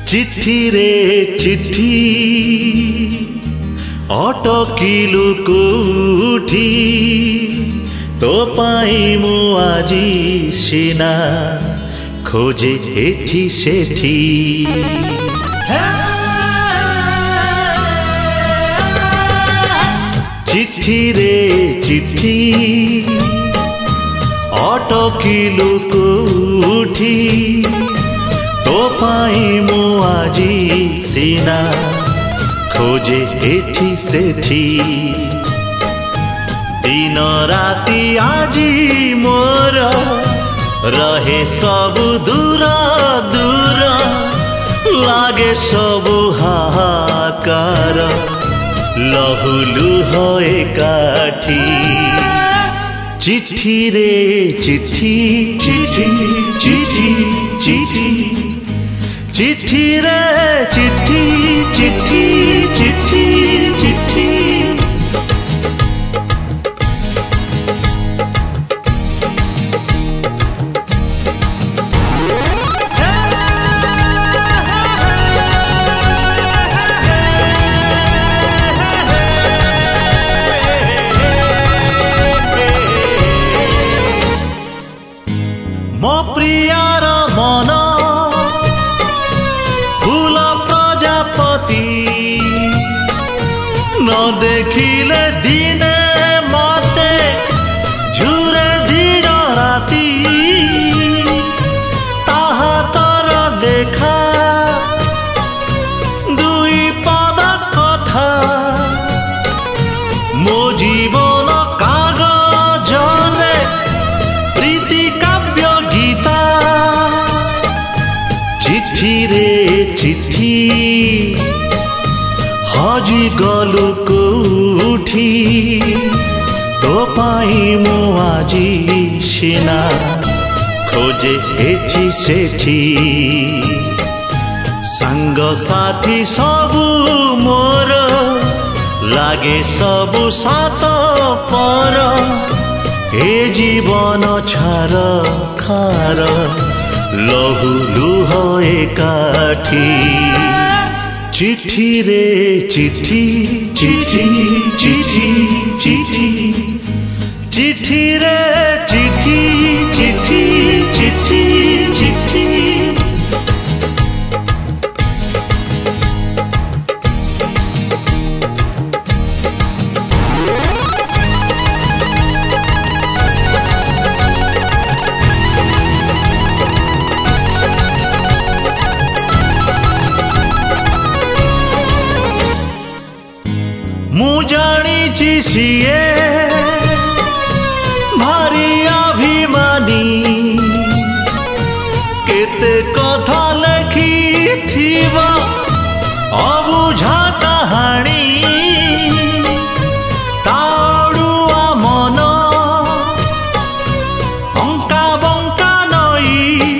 चिट्ठी रे चिट्ठी अटकिलु कोठी तो पाई मु आजी सिना खोजे एठी सेठी चिट्ठी रे चिट्ठी अटकिलु कोठी तो पाई मु आजी सिना खोजे एठी सेठी दिन राति आजी मोर रहे सबु दूर दूर लागे सबु हाहाकार लहु लुह एकाठी चिट्ठी रे चिट्ठी चिट्ठी चिट्ठी चिट्ठी चिट्ठी रे चिट्ठी चिट्ठी चिट्ठी चिट्ठी मो प्रियार मन फूल प्रजापति न देखिले दिने मते झुरे दिन राति ताहा तर लेखा दुई पद कथा मो जीवन कागजरे प्रीति काव्य गीता चिट्ठी रे चिट्ठी हजी गलु कोठी तो पाई मु आजी सिना खोजे एठी सेठी सांग साथी सबु मोर लागे सबु सात पर ए जीवन छार खार लहु लुह एकाठी चिट्ठी रे चिट्ठी चिट्ठी चिट्ठी चिट्ठी चिट्ठी रे चिट्ठी चिट्ठी चिट्ठी चिट्ठी मु जानी सीए भारी अभिमानी केते कथा लेखी थिबा अबुझा कहानी ताड़ुआ मन अंका बंका नई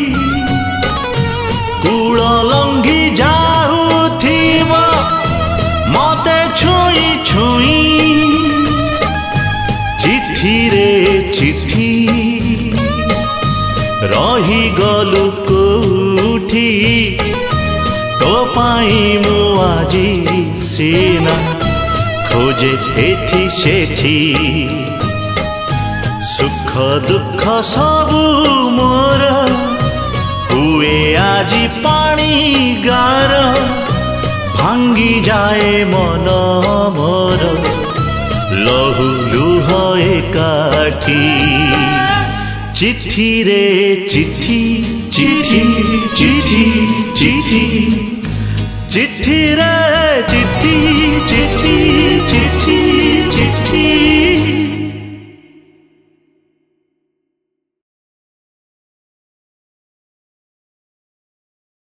कूल लंघी जाउथिबा मते छुई छुई चिट्ठी रे चिट्ठी रही गलु कोठी तो पाई मु आजी सिना खोजे एठी सेठी सुख दुख सबु मोर हुए आजी पानी गार भांगी जाए मन मोर लहु लुह एकाठी चिट्ठी रे चिट्ठी चिट्ठी चिट्ठी चिट्ठी चिट्ठी रे चिट्ठी चिट्ठी चिट्ठी